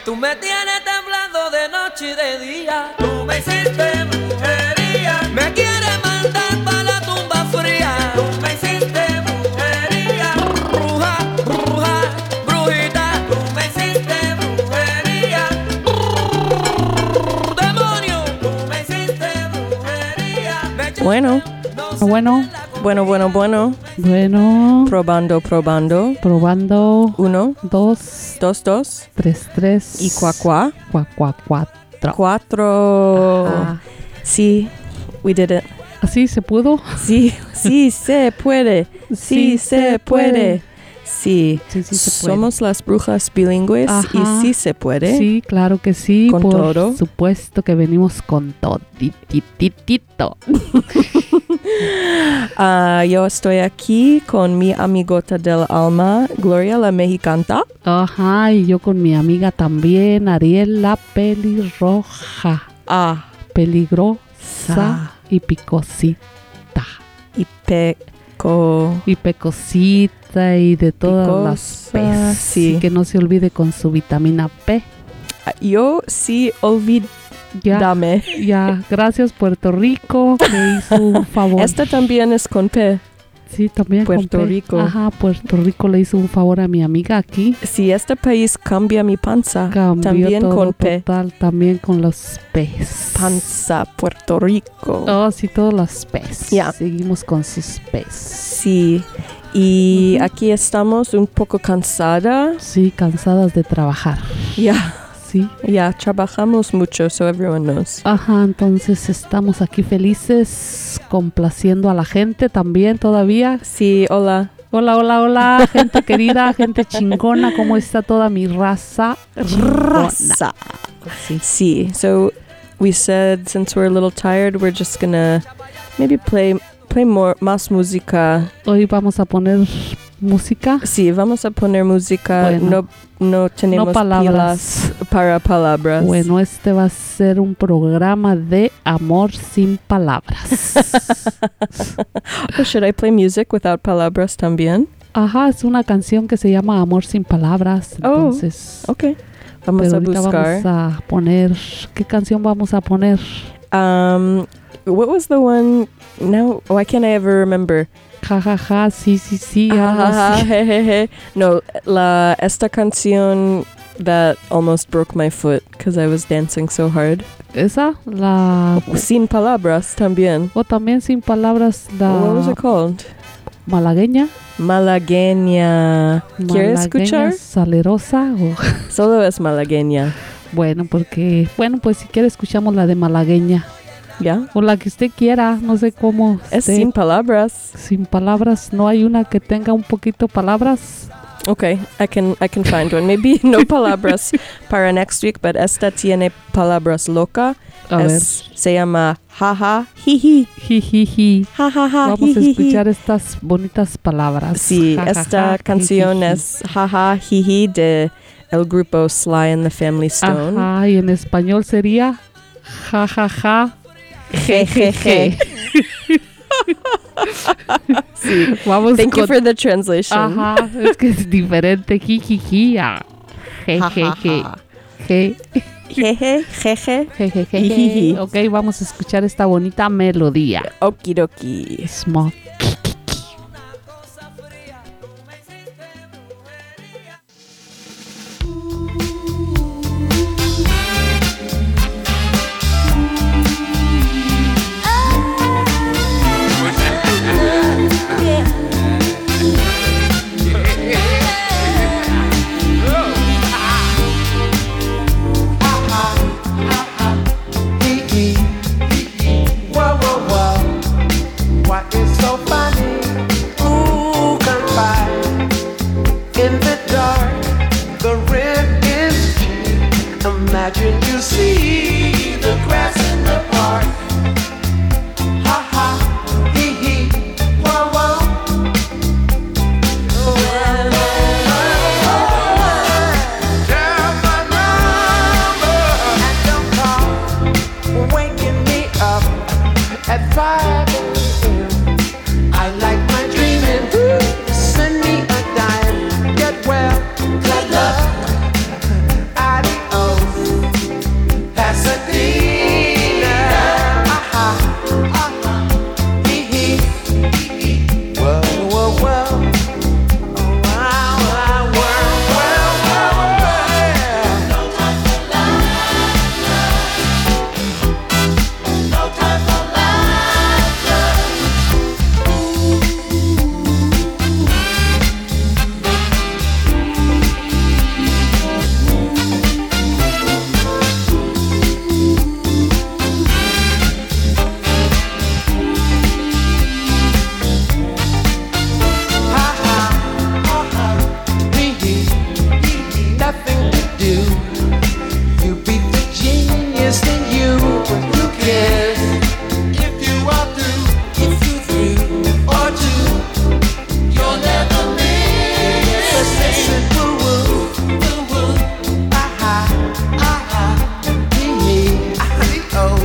Tú me tienes temblando de noche y de día. Tú me hiciste brujería. Me quieres mandar para la tumba fría. Tú me hiciste brujería. Bruja, bruja, brujita. Tú me hiciste brujería. Demonio. Tú me hiciste brujería. Bueno. Probando. Probando. 2, 3 y cuá. 4. Ajá. Sí, we did it. ¿Así se pudo? Sí se puede. Sí se puede. Sí, se puede. Somos las brujas bilingües. Ajá. Y sí se puede. Sí, claro que sí. Con por todo. supuesto que venimos con todititito. Yo estoy aquí con mi amigota del alma, Gloria la mexicanta. Ajá, y yo con mi amiga también, Ariel la pelirroja. Peligrosa y picosita. Y pecosita y de todas las P's. Sí. Y que no se olvide con su vitamina P. Yo sí olvídame. Ya, gracias Puerto Rico, que hizo un favor. Esta también es con P. Sí, también Puerto con P. Rico. Ajá, Puerto Rico le hizo un favor a mi amiga aquí. Si este país cambia mi panza, Cambió también todo, con P. total, también con los P's. Panza, Puerto Rico. Oh, sí, todos los P's. Ya. Seguimos con sus P's. Sí. Y aquí estamos un poco cansada. Sí, cansadas de trabajar. Ya. Sí. Ya, trabajamos mucho, so everyone knows. Ajá, entonces estamos aquí felices, complaciendo a la gente también todavía. Sí, hola. Hola, gente querida, gente chingona, ¿cómo está toda mi raza? Raza. Sí, so we said since we're a little tired, we're just gonna maybe play más música. Hoy vamos a poner música. Sí, vamos a poner música. Bueno, no tenemos palabras. pilas para palabras. Bueno, este va a ser un programa de amor sin palabras. Or should I play music without palabras también? Ajá, es una canción que se llama Amor sin palabras. Entonces, okay. Vamos a buscar. Vamos a poner, ¿qué canción vamos a poner? What was the one? Now, why can't I ever remember? Ja, ja, ja, sí. Jejeje. No, esta canción that almost broke my foot because I was dancing so hard. Esa, Sin palabras también. O también sin palabras, What was it called? Malagueña. ¿Quieres escuchar? Salerosa. Solo es malagueña. Bueno, pues si quiere escuchamos la de malagueña. ¿Ya? O la que usted quiera, no sé cómo. Es sin palabras. Sin palabras, ¿no hay una que tenga un poquito palabras? Okay, I can find one. Maybe no palabras para next week, but esta tiene palabras loca. Se llama jaja, jiji. Jijiji. Jajaja, vamos a escuchar estas bonitas palabras. Sí, esta canción es jaja, jiji de el grupo Sly and the Family Stone. Ajá, y en español sería jajaja. Jejeje. Sí. Vamos Thank you for the translation. Ajá, es que es diferente. Jijiji. Jejeje. Jeje. Ok, vamos a escuchar esta bonita melodía. Okidoki. Smoke. Imagine you see the grass in the park. Ha ha, hee hee, wah wah. Tell my number and don't call, waking me up at 5 a.m. I like my dreaming. Send me a dime, get well, good luck. Adios.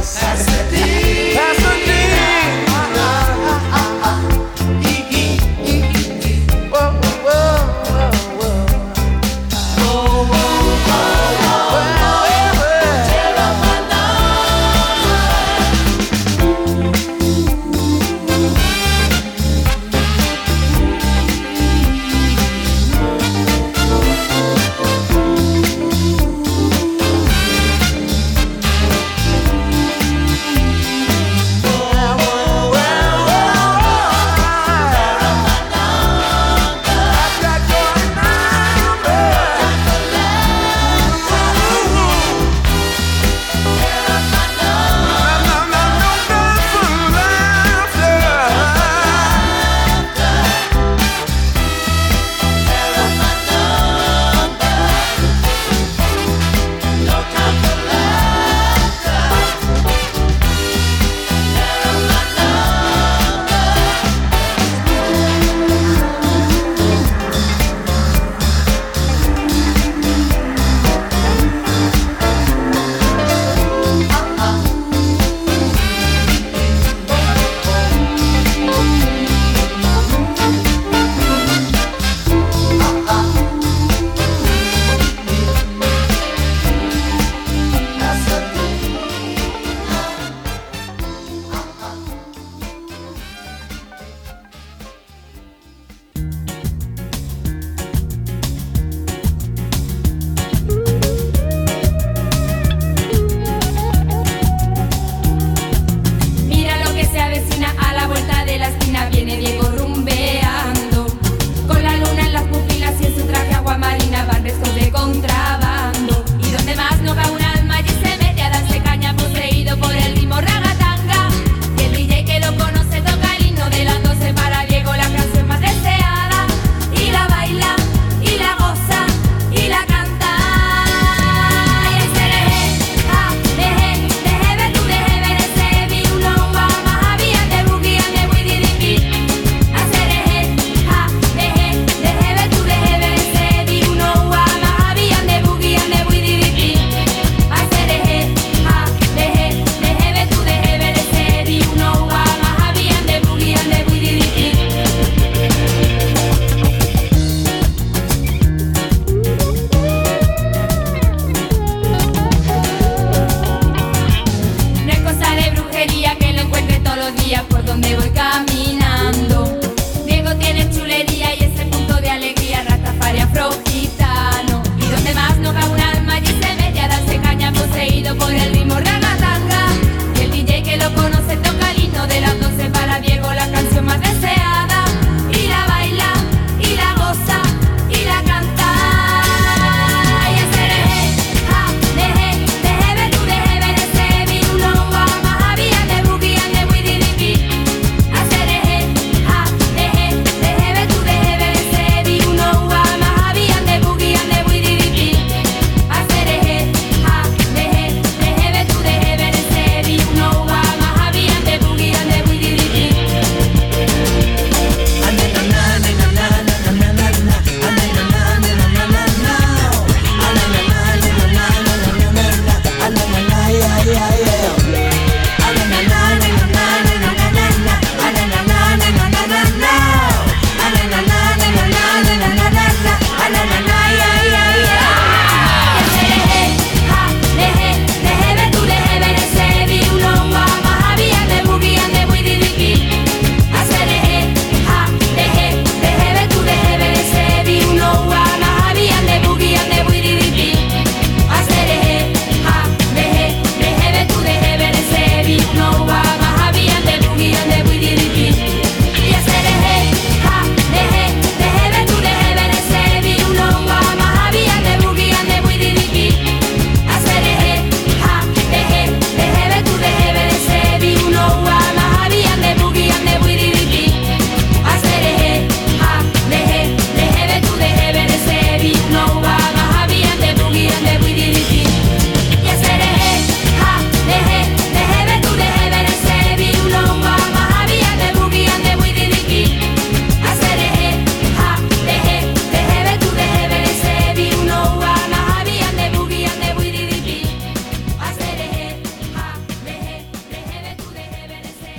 Pastor D. Whoa, whoa, whoa,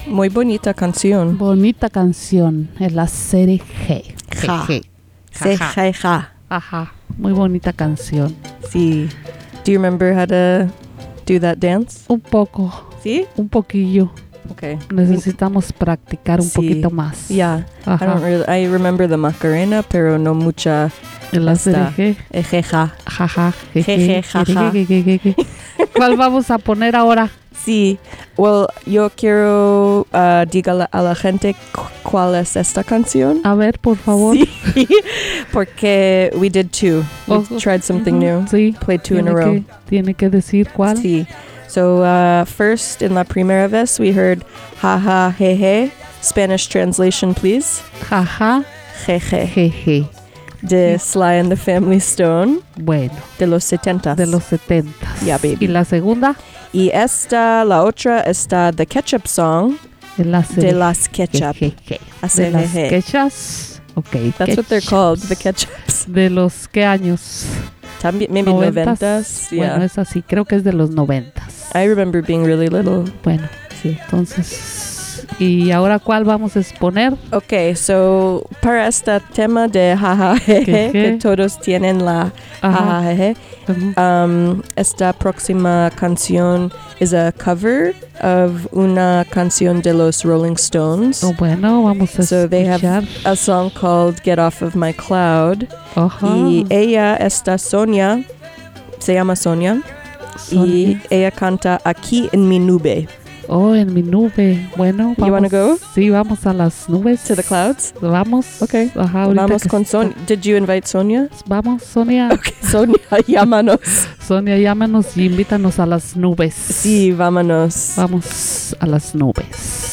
Muy bonita canción. Bonita canción. Es la serie G. Ja. G. Se, ja, ja. Ajá. Muy bonita canción. Sí. Do you remember how to do that dance? Un poco. Sí? Un poquillo. Okay. Necesitamos practicar un Sí. poquito más. Yeah. Ajá. I remember the Macarena, pero no mucha. En la esta. serie G. Jeja. Jaja. Jeje, jaja. ¿Cuál vamos a poner ahora? Sí. Well, yo quiero dígale a la gente cuál es esta canción. A ver, por favor. Sí. Porque we did two. We Oh, tried something new. Sí. Played two in a row. Tiene que decir cuál. Sí. So first, in la primera vez, we heard ha ha he he. Spanish translation, please. Jaja. Jeje. Jeje. De Sly and the Family Stone. Bueno, De los 70s. de los 70. Yeah, baby. Y la segunda, Y la otra, está The Ketchup Song. es la De las Ketchup. Jejeje. Hace De las jeje. quechas. Ok. That's what they're ketchups. called, the ketchups. ¿De los qué años? También, maybe 90s. Bueno, Yeah. es así, creo que es de los 90s. I remember being really little. Bueno, Sí. entonces, ¿y ahora cuál vamos a exponer? Okay, so para este tema de jajajeje, Jeje. que todos tienen la Ajá. jajajeje, esta próxima canción es a cover of una canción de los Rolling Stones. Oh, bueno, vamos a So they have escuchar. a song called Get Off of My Cloud. Ajá. Y ella, Sonia, se llama Sonia. Sonia. Y ella canta Aquí en mi nube. Oh, en mi nube. Bueno, You wanna go? Sí, vamos a las nubes. To the clouds. Vamos. Okay. Ajá, ahorita Vamos que con está- Sonia. Did you invite Sonia? Vamos, Sonia. Okay, Sonia, llámanos. Sonia, llámanos y invítanos a las nubes. Sí, vámonos. Vamos a las nubes.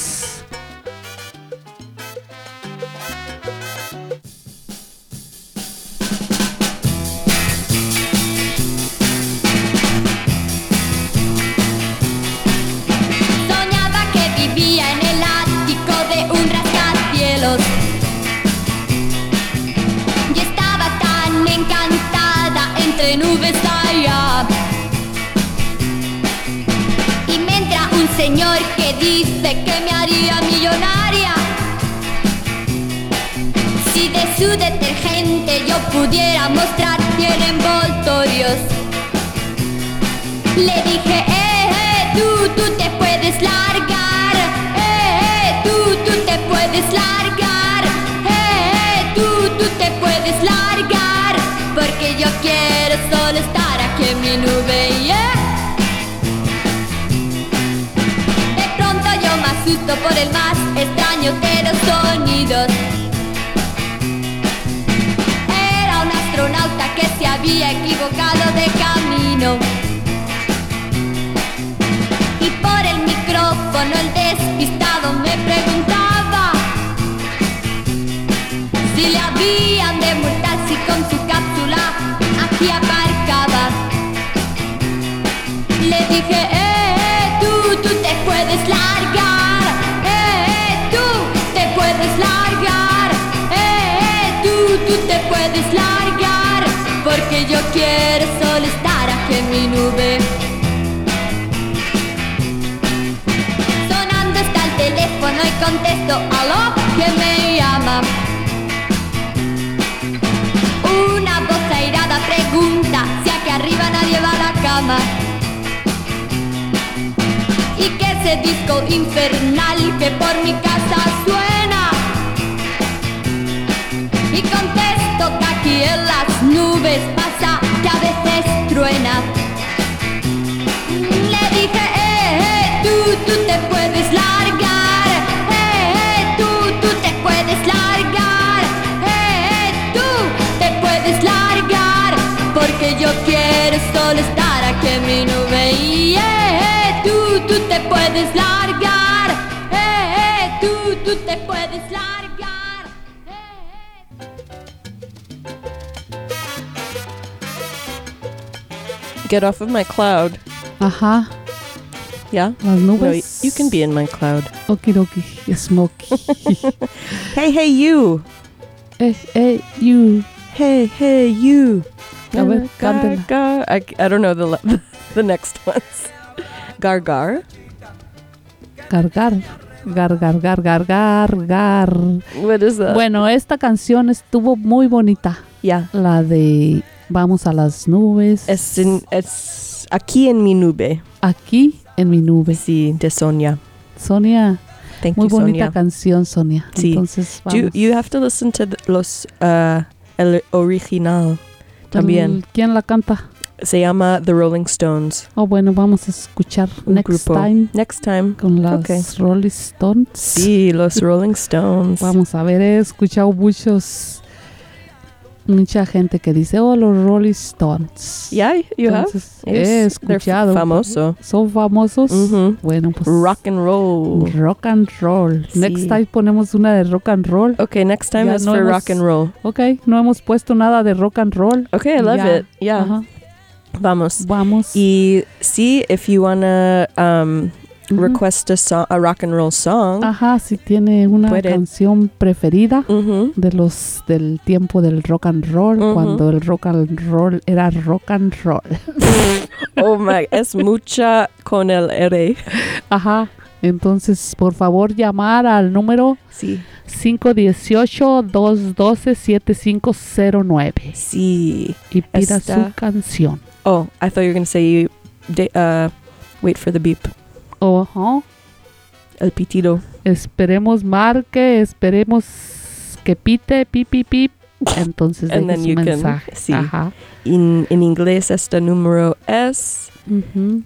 Soñaba que vivía en el ático de un rascacielos y estaba tan encantada entre nubes allá. Y me entra un señor que dice que me haría millonaria si de su detergente yo pudiera mostrar 100 envoltorios. Le dije, tú te puedes largar, tú te puedes largar, tú te puedes largar, porque yo quiero solo estar aquí en mi nube, yeah. De pronto yo me asusto por el más extraño de los sonidos. Era un astronauta que se había equivocado de camino. Y por el micrófono el despistado me preguntaba si le habían de multar si con su cápsula aquí aparcaba. Le dije, tú te puedes largar, tú te puedes largar, tú te puedes largar, porque yo quiero solo estar aquí en mi nube. Sonando está el teléfono y contesto, aló, ¿quién me llama? Una voz airada pregunta si aquí arriba nadie va a la cama. Y que ese disco infernal que por mi casa suena. Y contesto que aquí en las nubes pasa que a veces truena. Le dije, tú te puedes largar, tú te puedes largar, tú te puedes largar, porque yo quiero solo estar aquí en mi nube. Y tú te puedes largar, tú te puedes largar. Get off of my cloud. Ajá, Yeah? las No, nubes. you can be in my cloud. Okidoki, Smokey. Hey, you. You. Hey, you. A ver, cántela. Gar. I don't know the next ones. Gar. Cargar. Gar, gar, gar, gar, gar, gar. What is that? Bueno, esta canción estuvo muy bonita. Yeah. La de Vamos a las nubes. Es aquí en mi nube. Aquí en mi nube. Sí, de Sonia. Sonia, Thank muy you, bonita Sonia. canción, Sonia. Sí. Entonces, vamos. You have to listen to el original también. ¿Quién la canta? Se llama The Rolling Stones. Oh, bueno, vamos a escuchar Un Next grupo. Time Next time. con las Okay. Rolling Stones. Sí, los Rolling Stones. Vamos a ver, he escuchado mucha gente que dice, oh, los Rolling Stones. Yeah, you have. Entonces, he Yes, they're escuchado. famoso. Son famosos. Mhm. Bueno, pues Rock and roll. rock and roll. Sí. Next time ponemos una de rock and roll. Okay, next time Ya is no for hemos- rock and roll. Ok, no hemos puesto nada de rock and roll. Okay, I love Ya. it. Yeah. Ajá. Vamos. Vamos. Y sí, if you wanna Ujú. request a rock and roll song. Ajá, si tiene una Puede. canción preferida Mhm. del tiempo del rock and roll, Ujú. cuando el rock and roll era rock and roll. Oh my, es mucha con el R. Ajá. Entonces, por favor, llamar al número Sí. 518-212-7509 Sí. y pida Esta- su canción. Oh, I thought you were going to say, wait for the beep. Ajá. El pitido. Esperemos marque, esperemos que pite, pip, pip, pip. Entonces, And deje then su you can- mensaje. sí. Ajá. En inglés, este número es Ujú.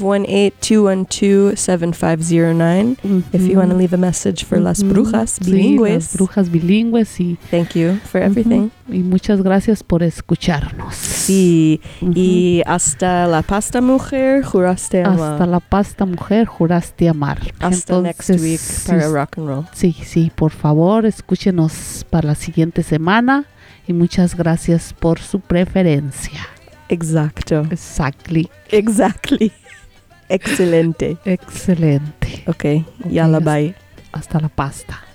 518-212-7509. If you want to leave a message for las Ujú. brujas Sí, bilingües. las brujas bilingües y, Thank you for everything. y muchas gracias por escucharnos. Sí. Ujú. Y hasta la pasta mujer, juraste amar. Hasta la pasta mujer juraste amar. Hasta next Entonces, week sí, para rock and roll. sí, por favor, escúchenos para la siguiente semana y muchas gracias por su preferencia. Exacto. Exactly. Exactly. Excelente. Excelente. Okay. Yalla, Ok, bye. Hasta la pasta.